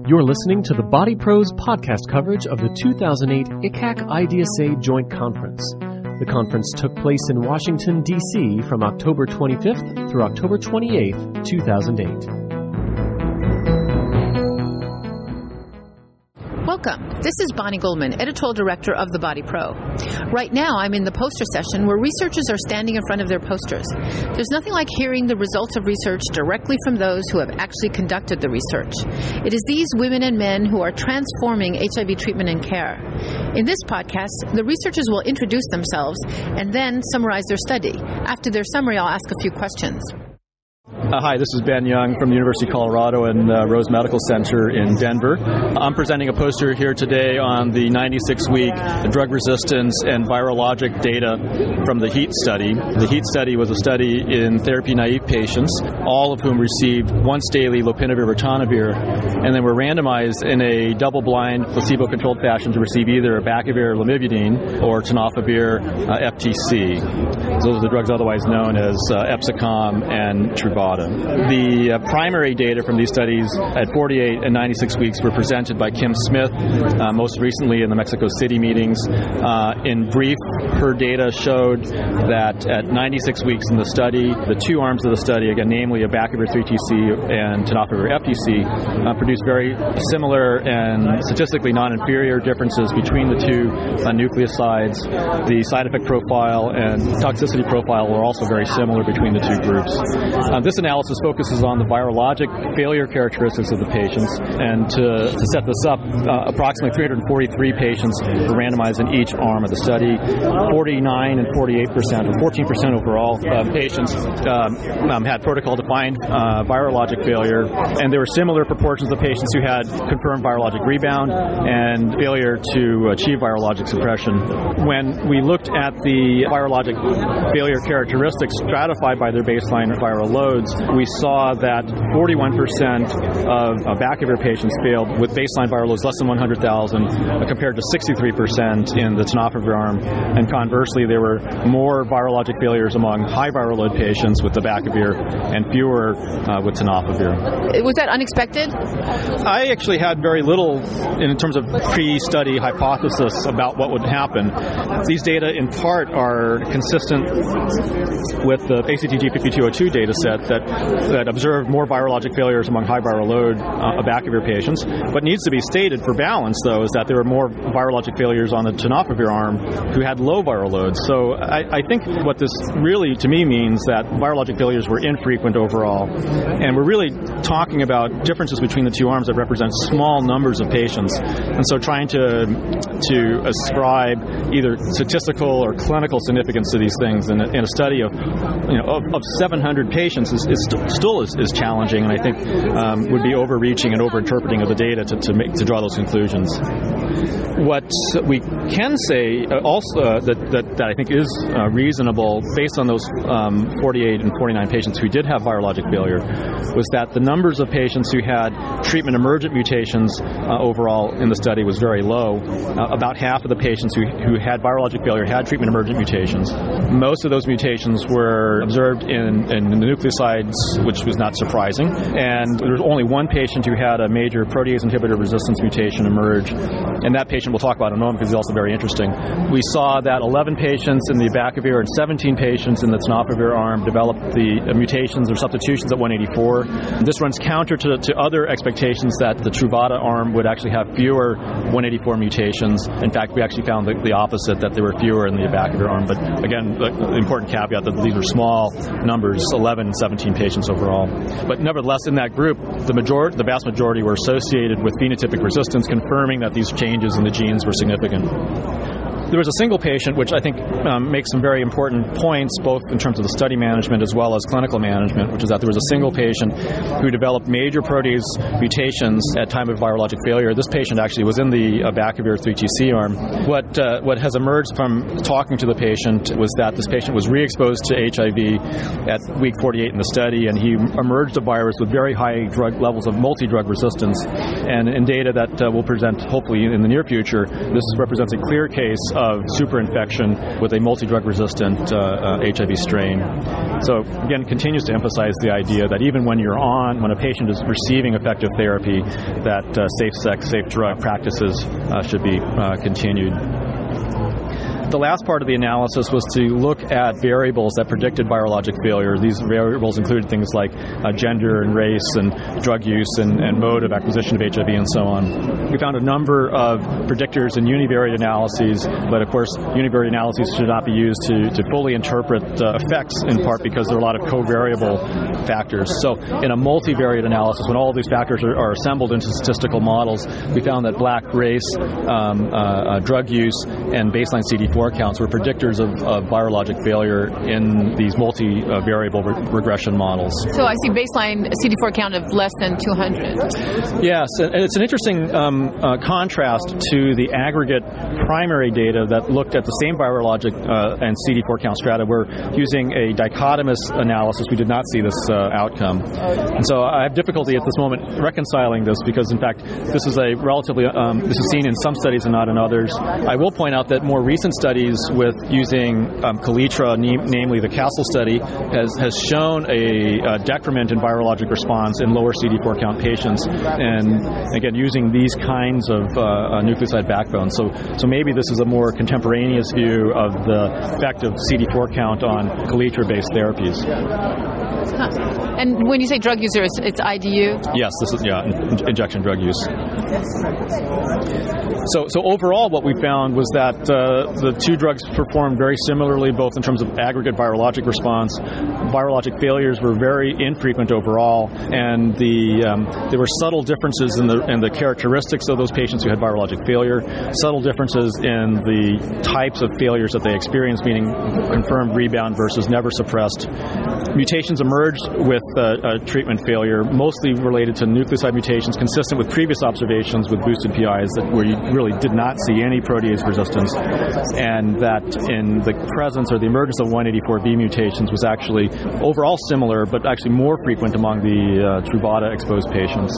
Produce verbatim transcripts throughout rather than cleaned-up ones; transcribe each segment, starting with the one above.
You're listening to the Body Pros podcast coverage of the two thousand eight I C A C I D S A Joint Conference. The conference took place in Washington, D C from October twenty-fifth through October twenty-eighth, two thousand eight. Welcome. This is Bonnie Goldman, Editorial Director of The Body Pro. Right now, I'm in the poster session where researchers are standing in front of their posters. There's nothing like hearing the results of research directly from those who have actually conducted the research. It is these women and men who are transforming H I V treatment and care. In this podcast, the researchers will introduce themselves and then summarize their study. After their summary, I'll ask a few questions. Uh, hi, this is Ben Young from the University of Colorado and uh, Rose Medical Center in Denver. I'm presenting a poster here today on the ninety-six week drug resistance and virologic data from the HEAT study. The HEAT study was a study in therapy-naive patients, all of whom received once-daily lopinavir or ritonavir, and then were randomized in a double-blind, placebo-controlled fashion to receive either abacavir or lamivudine or tenofovir uh, F T C. Those are the drugs otherwise known as uh, Epsicom and Truvada. The uh, primary data from these studies at forty-eight and ninety-six weeks were presented by Kim Smith, uh, most recently in the Mexico City meetings. Uh, in brief, her data showed that at ninety-six weeks in the study, the two arms of the study, again, namely abacavir three T C and tenofovir F T C, uh, produced very similar and statistically non-inferior differences between the two uh, nucleosides. The side effect profile and toxicity profile were also very similar between the two groups. Uh, this analysis focuses on the virologic failure characteristics of the patients, and to, to set this up, uh, approximately three hundred forty-three patients were randomized in each arm of the study. forty-nine and forty-eight percent, or fourteen percent overall, uh, patients um, um, had protocol-defined uh, virologic failure, and there were similar proportions of patients who had confirmed virologic rebound and failure to achieve virologic suppression. When we looked at the virologic failure characteristics stratified by their baseline viral loads, we saw that forty-one percent of abacavir patients failed with baseline viral loads less than one hundred thousand, uh, compared to sixty-three percent in the tenofovir arm. And conversely, there were more virologic failures among high viral load patients with abacavir and fewer uh, with tenofovir. Was that unexpected? I actually had very little in terms of pre-study hypothesis about what would happen. These data, in part, are consistent with the A C T G fifty-two oh two data set that, that observed more virologic failures among high viral load uh, abacavir patients. What needs to be stated for balance, though, is that there were more virologic failures on the tenofovir arm who had low viral loads. So I, I think what this really, to me, means that virologic failures were infrequent overall. And we're really talking about differences between the two arms that represent small numbers of patients. And so trying to, to ascribe either statistical or clinical significance to these things in a, in a study of, you know, of, of seven hundred patients is, is st- still is, is challenging, and I think um, would be overreaching and overinterpreting of the data to, to make to draw those conclusions. What we can say uh, also uh, that, that that I think is uh, reasonable, based on those um, forty-eight and forty-nine patients who did have virologic failure, was that the numbers of patients who had treatment emergent mutations uh, overall in the study was very low. Uh, about half of the patients who, who had virologic failure had treatment emergent mutations. Most of those mutations were observed in, in the nucleosides, which was not surprising. And there was only one patient who had a major protease inhibitor resistance mutation emerge. And that patient we'll talk about in a moment because he's also very interesting. We saw that eleven patients in the abacavir and seventeen patients in the tenofovir arm developed the uh, mutations or substitutions at one eighty-four. This runs counter to, to other expectations that the Truvada arm would actually have fewer one eighty-four mutations. In fact, we actually found the, the opposite, that there were fewer in the abacavir arm. But again, the, the important caveat that these are small numbers, eleven, seventeen patients overall. But nevertheless, in that group, the majority, the vast majority were associated with phenotypic resistance, confirming that these changes in the genes were significant. There was a single patient, which I think um, makes some very important points, both in terms of the study management as well as clinical management, which is that there was a single patient who developed major protease mutations at time of virologic failure. This patient actually was in the abacavir three T C arm. What uh, what has emerged from talking to the patient was that this patient was re-exposed to H I V at week forty-eight in the study, and he emerged a virus with very high drug levels of multi-drug resistance. And in data that uh, we'll present hopefully in the near future, this represents a clear case of superinfection with a multi-drug resistant uh, uh, H I V strain. So again, continues to emphasize the idea that even when you're on, when a patient is receiving effective therapy, that uh, safe sex, safe drug practices uh, should be uh, continued. The last part of the analysis was to look at variables that predicted virologic failure. These variables included things like uh, gender and race and drug use and, and mode of acquisition of H I V and so on. We found a number of predictors in univariate analyses, but of course univariate analyses should not be used to, to fully interpret uh, effects, in part because there are a lot of covariable factors. So in a multivariate analysis, when all of these factors are, are assembled into statistical models, we found that black race, um, uh, uh, drug use, and baseline C D four counts were predictors of, of virologic failure in these multi-variable re- regression models. So I see baseline C D four count of less than two hundred. Yes, and it's an interesting um, uh, contrast to the aggregate primary data that looked at the same virologic uh, and C D four count strata. We're using a dichotomous analysis. We did not see this uh, outcome. And so I have difficulty at this moment reconciling this because, in fact, this is a relatively, um, this is seen in some studies and not in others. I will point out that more recent studies with using um, Kaletra, ne- namely the Castle study, has, has shown a, a decrement in virologic response in lower C D four count patients, and again, using these kinds of uh, uh, nucleoside backbones. So, so maybe this is a more contemporaneous view of the effect of C D four count on Kaletra-based therapies. Huh. And when you say drug user, it's, it's I D U? Yes, this is yeah, in- injection drug use. So, so overall, what we found was that uh, the two drugs performed very similarly, both in terms of aggregate virologic response. Virologic failures were very infrequent overall, and the um, there were subtle differences in the in the characteristics of those patients who had virologic failure, subtle differences in the types of failures that they experienced, meaning confirmed rebound versus never suppressed. Mutations emerged with uh, uh, treatment failure, mostly related to nucleoside mutations, consistent with previous observations with boosted P Is that where you really did not see any protease resistance, and that in the presence or the emergence of one eighty-four B mutations was actually overall similar, but actually more frequent among the uh, Truvada-exposed patients.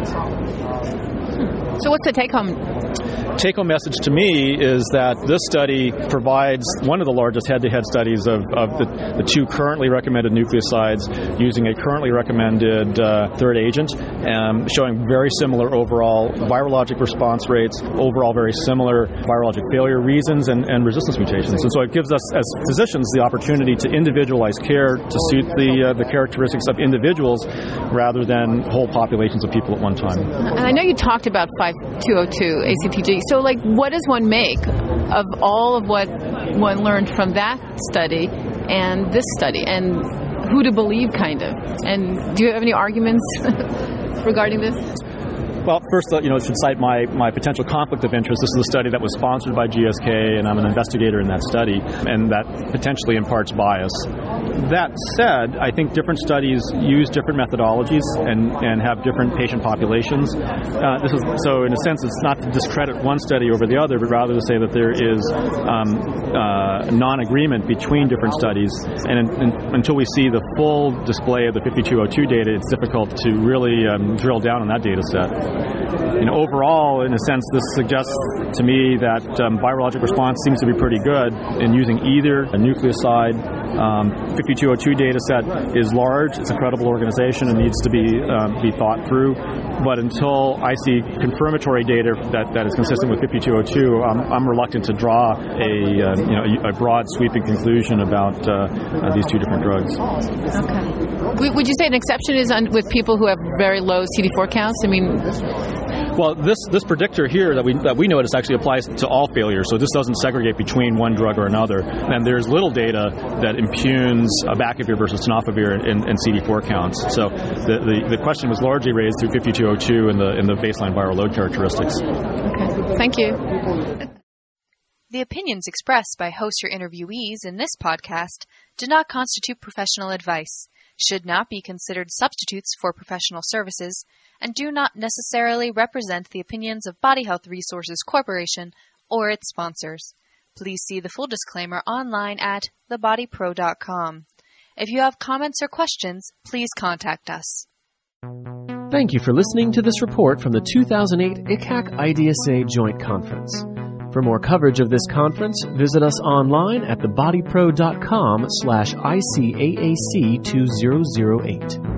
So what's the take-home? Take-home message to me is that this study provides one of the largest head-to-head studies of, of the, the two currently recommended nucleosides using a currently recommended uh, third agent, um, showing very similar overall virologic response rates, overall very similar virologic failure reasons and, and resistance mutations. And so it gives us, as physicians, the opportunity to individualize care to suit the uh, the characteristics of individuals rather than whole populations of people at one time. And I know you talked about five two oh two A C T G. So, like, what does one make of all of what one learned from that study and this study, and who to believe, kind of? And do you have any arguments regarding this? Well, first, you know, I should cite my, my potential conflict of interest. This is a study that was sponsored by G S K, and I'm an investigator in that study, and that potentially imparts bias. That said, I think different studies use different methodologies and, and have different patient populations. Uh, this is, so, in a sense, it's not to discredit one study over the other, but rather to say that there is um, uh, non-agreement between different studies. And in, in, until we see the full display of the fifty-two oh two data, it's difficult to really um, drill down on that data set. You know, overall, in a sense, this suggests to me that um, virologic response seems to be pretty good in using either a nucleoside. Um, fifty-two oh two data set is large. It's a credible organization and needs to be um, be thought through. But until I see confirmatory data that, that is consistent with fifty-two oh two, I'm, I'm reluctant to draw a uh, you know a broad sweeping conclusion about uh, uh, these two different drugs. Okay. Would you say an exception is on, with people who have very low C D four counts? I mean. Well, this this predictor here that we that we notice actually applies to all failures, so this doesn't segregate between one drug or another. And there's little data that impugns abacavir versus tenofovir in, in C D four counts. So the, the the question was largely raised through fifty-two oh two in the in the baseline viral load characteristics. Okay, thank you. The opinions expressed by host or interviewees in this podcast do not constitute professional advice, should not be considered substitutes for professional services, and do not necessarily represent the opinions of Body Health Resources Corporation or its sponsors. Please see the full disclaimer online at the body pro dot com. If you have comments or questions, please contact us. Thank you for listening to this report from the two thousand eight I C A C I D S A Joint Conference. For more coverage of this conference, visit us online at the body pro dot com slash I C A A C two thousand eight.